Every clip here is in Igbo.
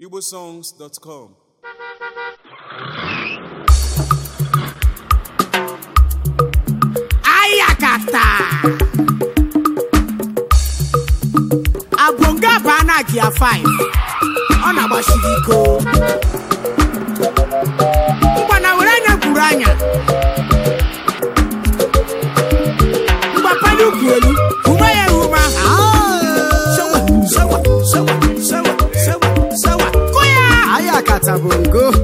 igbosongs.com. Ayakata Abonga bana kia 5 Ona bashiriko Mbana uranya kuranya Mbapani ukuelu Umaya uma Sawa Kuya Ayakata bongo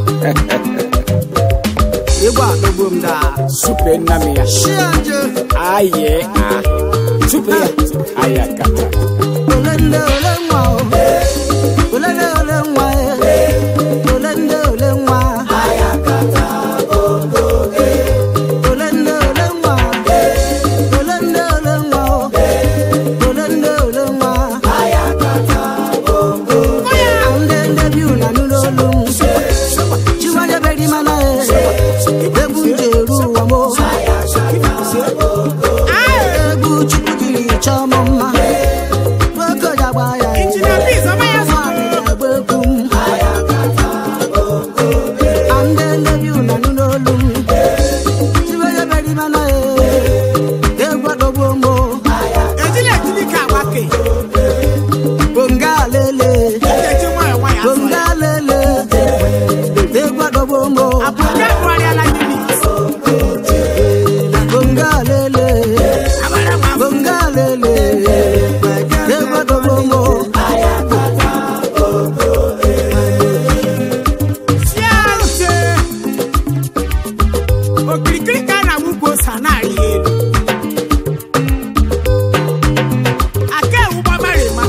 Iwa nobumda Super namia. Shianje Aye. Super. Ayakata. Olende olenwa Olende olenwa Olende olenwa Ayakata bongo Olende olenwa Olende olenwa Olende olenwa Ayakata bongo Andende biuna nulolum Chiwaje beri mana Ebunjeru wamo Ebu chukudiri chamama Wako jabaya Wekum Andende biuna nulolum Chiwaje beri mana Ebu adobombo Bongalele Bongalele Ebu adobombo Bongalele Bongalele Ewa dobongo Siarte Okirikirika na wugo sanari elu Ake wu bamarema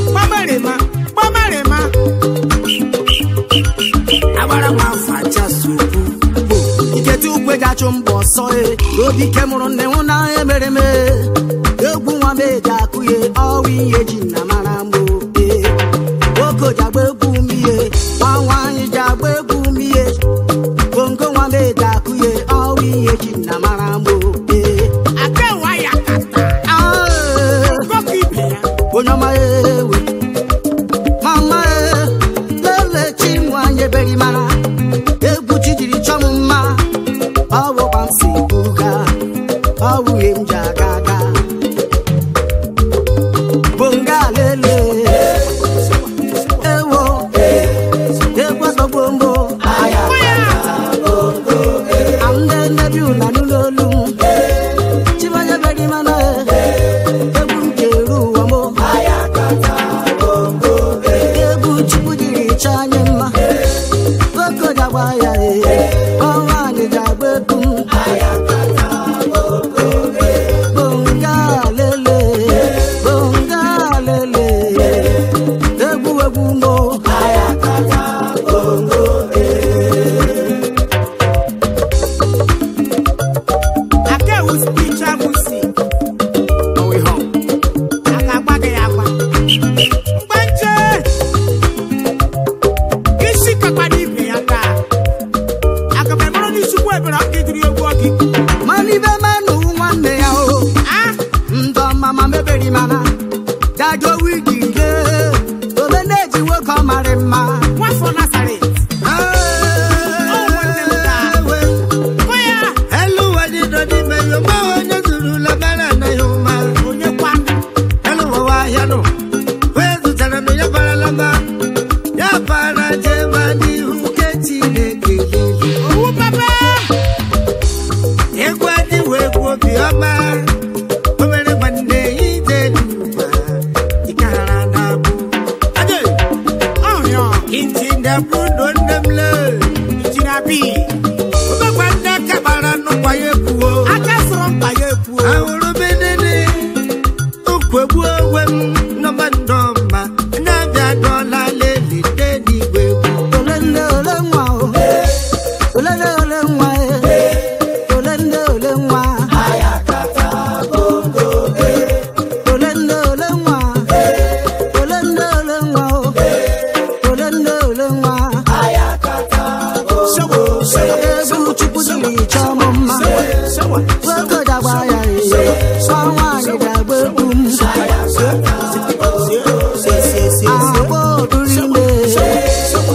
Abara mafacha supu Iketi ukweja chumbo soe Obi kemuru neuna emereme Egwu nwa meja kuye Owi yeji na marambo Oko jagbe egwu miye Wanwanyi jagbe egwu miye Bongo nwa meja kuye Owi yeji na marambo Ake waya kata Goki ibe Onyama ewe Mama Lele chimwanye beri mara Egwu chijiri chomuma Awo bamsi buga Awu yemja gaga Bongalele Ewo Ewa dobombo Ayakata bongo Amde nebiuna nulolum Chivaje beri mana Ebu njeru wamo Ayakata bongo Ebu chukudiri chanyema Wako jabaya Awani jagbe kum Ayakata bongo Bongalele Bongalele Ebu ebu mo Ayakata bongo Ake uspicha musi Owe home Akabage yakwa Mbanje Isi kakadi ibe yaka Akabemoro ni suku ebera Kidiri egwu oki Mani be manu nwanne ya o Ndo mama meberi mana Dajo wigide Ole neji woko marima Wafo Nazareth Hello, I did not even know how to do la banana. Onye kwandu Hello, I know. Where's the Tanano Yaparalamba? Yapara Jemani, who gets in a Owu papa Equati will be a man. Over one day, he did. Ikaranabu. Oh yo In the food on them love. Jinabi Wanda Cabarano, quiet poor. Akasoro mpaye epu I will obey the Ukwebu when no man domba. Naga dollar lady, daddy will. Olende olenwa Olende olenwa Olende olenwa Ayakata bongo Olende olenwa Olende olenwa Olende olenwa Ayakata bongo Ebu chukudiri chamama Wako jabaya Wanwanyi jagbe kum Abo durinde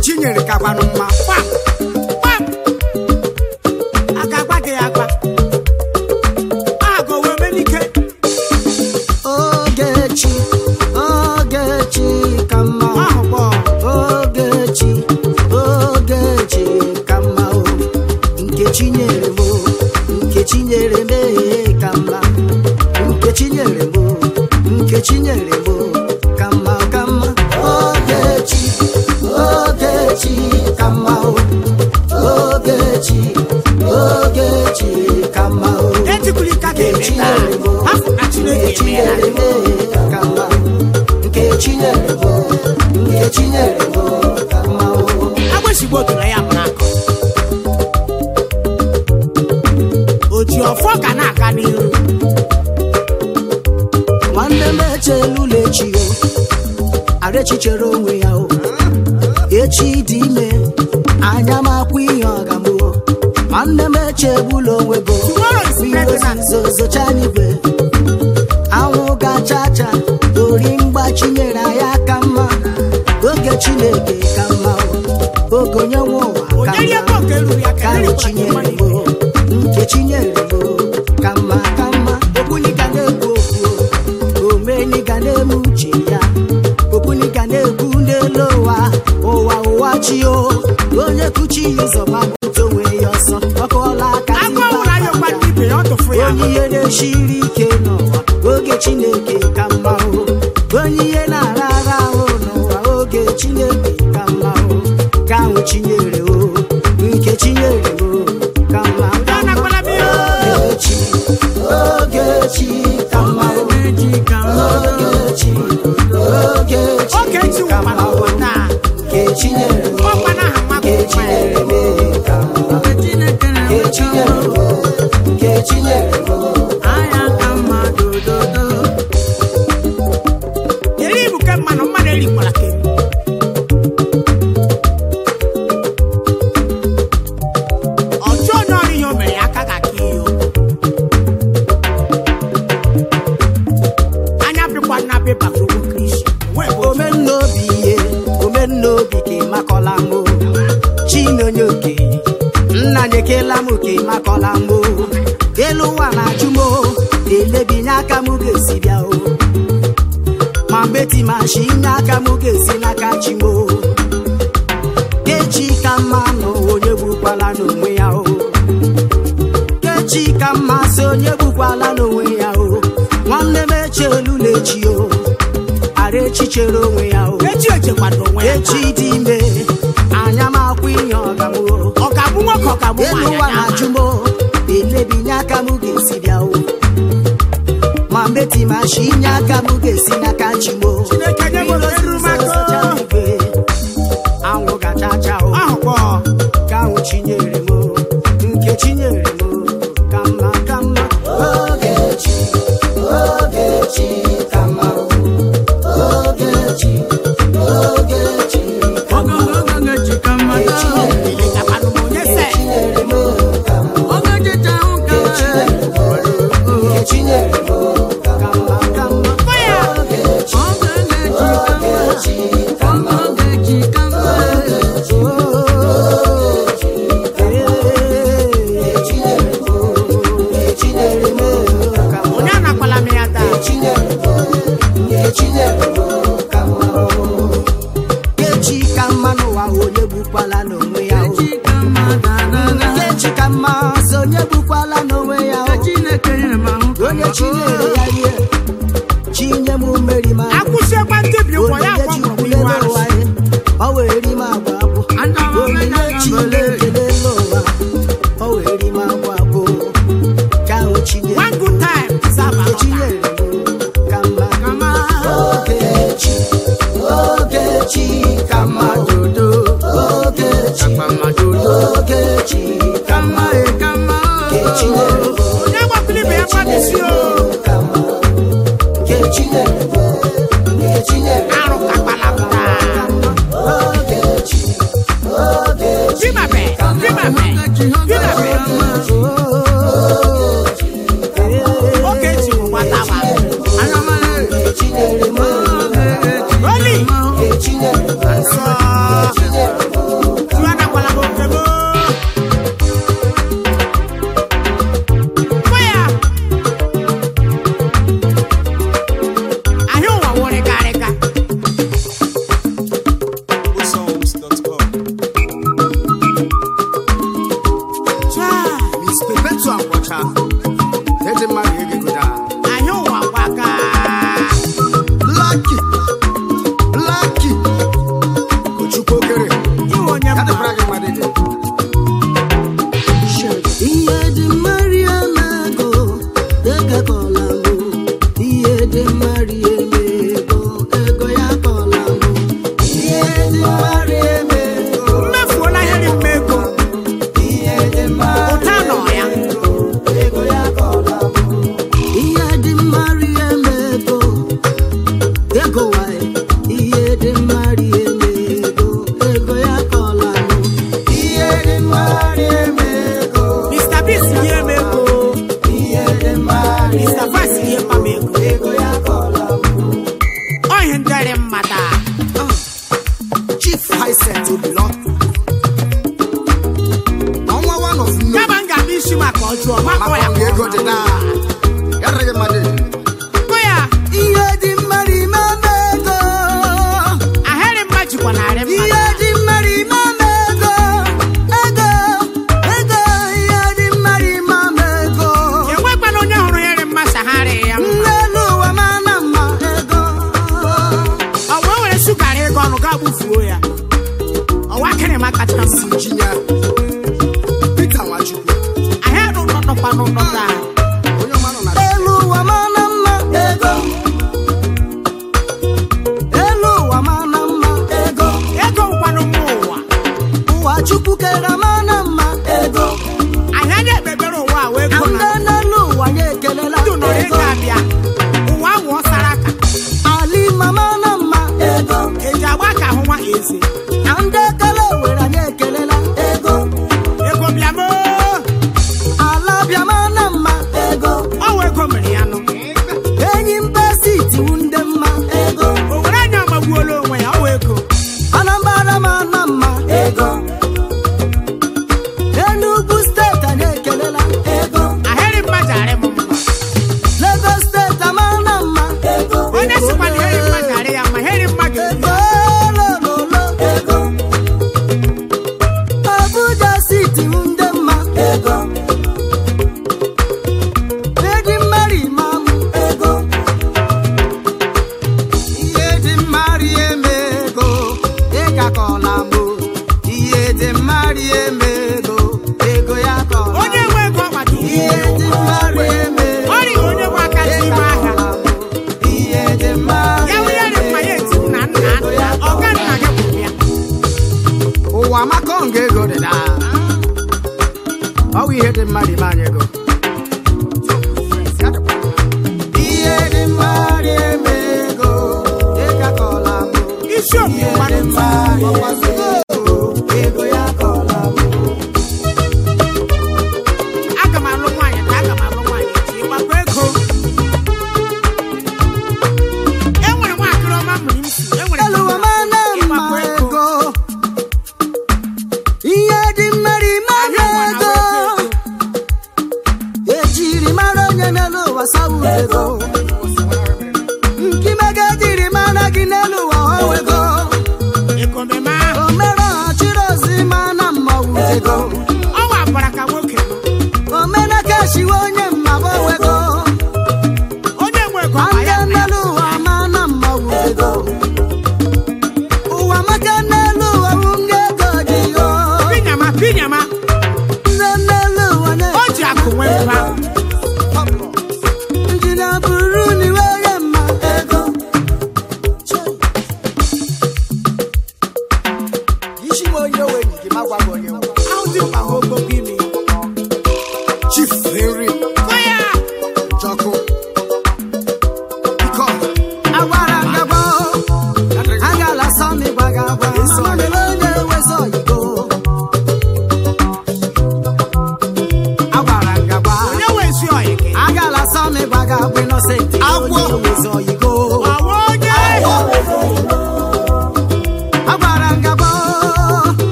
Chinyere kakwanụ mma gbam gbam aka gba gị agba agụ wee melike Ogechi ka mma Ogechi ka mma o nke Chinyere m nke Chinyere m ka mma nke Chinyere m nke Chinyere m ka mma ka mma Ogechi ka mma o Ogechi ka mma o etikuli ka ke Chinyere m Chinyere m ka mma nke Chinyere m nke Chinyere m ka mma o agbasigbo tụrụ ya mụrụ oji ọfọ ka na-aga n'iru nwanne m echelula echi o Arechi chere onwe ya o echi dị ime anya m akwụ ihe ọgamụ nwanne m echegbula onwe go zozocha n'igwe anwụ gachacha ori mgba Chinyere ya ka mma oge Chineke ka mma oge onye nwe ụwa ka mma karị Chinyere m nke Chinyere m ka mma ka mma okwuni ga na-ekwu okwu omeni ga na-eme uche ya okwuni ga na-ekwu n'elu ụwa chi o onye kuchi ụzọ gbapụta onwe ya ọsọ ọkọọla aka onye ihe na-eshiri ike n'ụwa oge Chineke ka mma o onye ihe na-ara ara ahụ n'ụwa oge Chineke ka mma o ka ahụ Chinyere o nke Chinyere o ka mma Ogechi ka mma Ogechi ka mma nke Chinyere nke Chinyere ka mma nke Chinyere anya ka mma dododo eri bụ ka mmanụ erikwala ke ọjọọ n'ọrụ ihe o mere ya aka ga-aka ihe anya pịkwa na pepa progo Kristi omennobi ka ịmakọla mbụ Chinonye okenye nna nyekela m ka ịmakọla mbụ elu ụwa na-ajụ m elebinye aka m ga-esi bịa o ma mbeti mashi inye aka m ga-esi n'aka chi m Kechi ka mma nọ onye gbukwala n'onwe ya o Kechi ka mma sị onye gbukwala n'onwe ya o nwanne m echelula echi o Arechi chere onwe ya o echi dị ime anya m akwụ ihe ọgamụ nwoke ọgamụ elu ụwa na-ajụ m elebinye aka m ga-esi bịa o ma mbeti mashi inye aka m ga-esi n'aka chi m anwụ gachacha o ka ahụ Chinyere m nke Chinyere m ka mma ka mma Ogechi ka mma Ogechi ka mma Chinyere m ka mma ka mma Kechi ka mma n'ụwa onye gbukwala n'onwe ya Kechi ka mma sị onye gbukwala n'onwe ya onye Chinyere ya ihe Chinye m mmeri ma o wee ri m agwa abụ onyinye Chineke n'ụwa o wee ri m agwa abụ ka ahụ Chinyere ka mma Ogechi ka mma dodo Ogechi ka mma nke Chinyere ka mma nke Chinyere Ogechi ka mma Chinyere Perpetual watcher. Let him marry a good Lucky. Could you poke it? You want to have the bragging my day.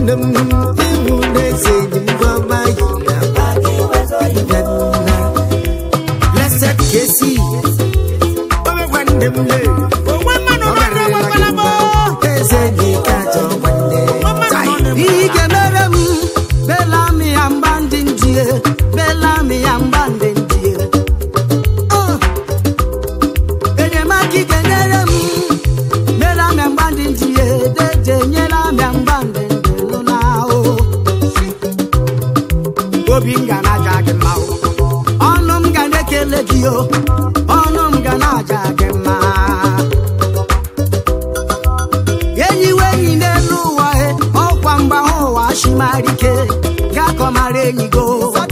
nwannem iwu n'eze enyi m gọma yiri abagiwezoyiganna blessed kesi ome nwannem le onwe mmanụ mmadụ ọgbakwalabo eze enyi kajọ nwanne ike mere m belami ya mgba ndị ndie belami ya mgba ndị ndie enyemaka ike nyere m belami ya mgba ndị ndie deje nyere m ya mgba ndị ndị nụ na ahụ obi m ga na-aja gị mma ọnụ m ga na-ekele gị o ọnụ m ga na-aja gị mma enyiwe enyi n'elu ụwa ọkwa mgba ụwa shimarike gakọmara enyi go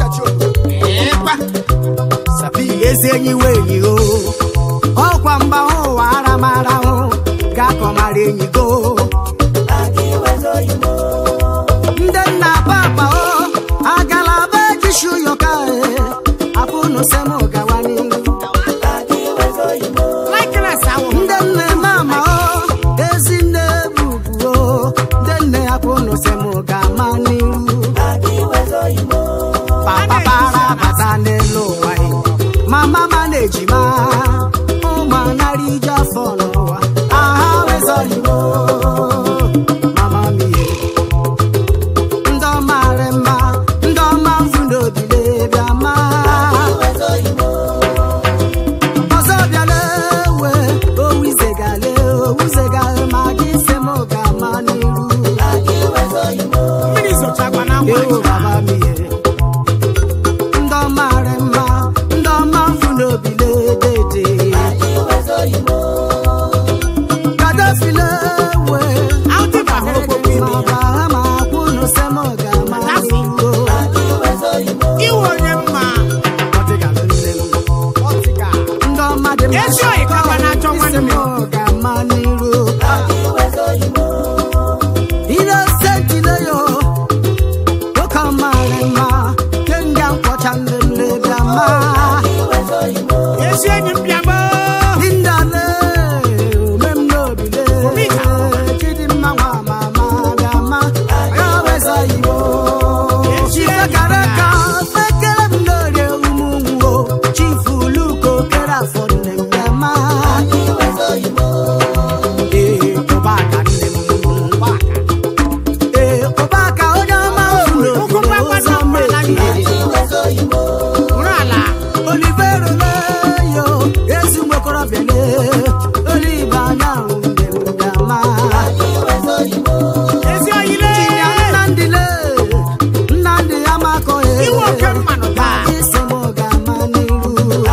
eze enyiwe enyi o ọkwa mgba ụwa aramara hụ gakọmara enyi go ndị nna papa o agalaba ejishu yoka apụnụ sem gawa n'ihu ndị nne mama o ezi nne bubu o ndị nne apụnụ sem gama n'ihu papa para bata n'elu ụwa mama ma na-ejima ụmụ anara ije afọ n'ụwa aha wezoyibo mama mie ndị ọma rị mma ndị ọma mfu n'obile bịa ma ọzọ bịala ewe owuzegale ma gị se m ga-ama n'iru ewu baba mie ndị ọma rị mma ndị ọma mfu n'obile dede kadafile ewe ma kwunu se m ga-ama n'iru Iwe onye mma. ndị ọma dị mma Ezi oyi ka gwa na-achọ nwanne m. ga-ama n'iru Innocent Ileyo oke ọmarị mma kenga nkwọcha nlele bịa ma Ezi enyi m bịa gboo. Indale omem n'obile Chidimma nwa mama bịa ma ya weza Igbo Chife gara ka fekere m n'orie ụmụnwo Chifu Luko kere afọ nne m bịa ma ụbaka nne m ụbaka onye ọma ụlọ ụzọ mmehie Bụrụ ala. Olivero leyo ezi nwekorobịa le olive anya nne m gama Ezi oyi lee. Nnamdị amakọ Iwe oke mmanụ taa. isi m gama n'iru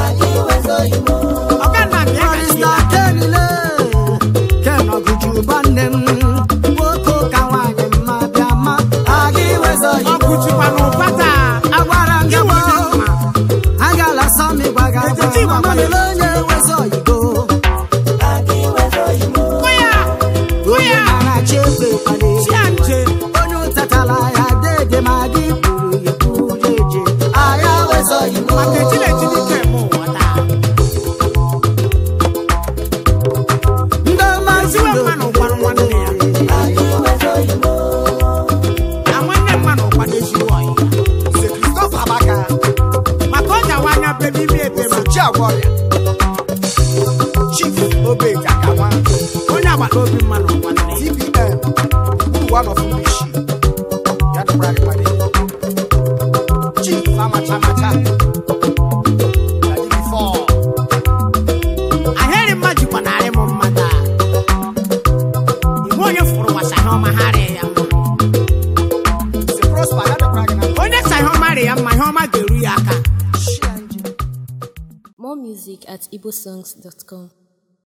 Ọga nna m ya gasị Barista ya. Kenile Ken Ọgụjuba nne m nwoke ụka nwaanyị mma bịa ma aga iwezọ Ọ Igbo kụjikwa n'ụbata. agwara m gị Iwe onye gboo mma. agala sọmi gbaga Etiti gbagba. mamele onye wezọ Igbo Hụ ya. Hụ onye ya. na-arachi ekwe kwade Chi ya nche. onye ụtatala ya dede ma gị kwuru ya kwuru eje aya wezọ Igbo Maka echile Chineke eme ụwa taa. ndị ọma Eziwe mmanụ gwara nwanne ya. Na nwanne mmanụ kwado ezigbo ọyị ya. Maka ọ jawa anya bebe ime ebe ma. Onye agbata obi mmanụ nwanne ya. Ahịrị mma jikwa narị m mma taa. Igwe onye fụrụ wasa ihe ọma ha rịa ya mma. Onye sa ihe ọma rịa ya mma, ihe ọma ga-eru ya aka. More music at igbosongs.com.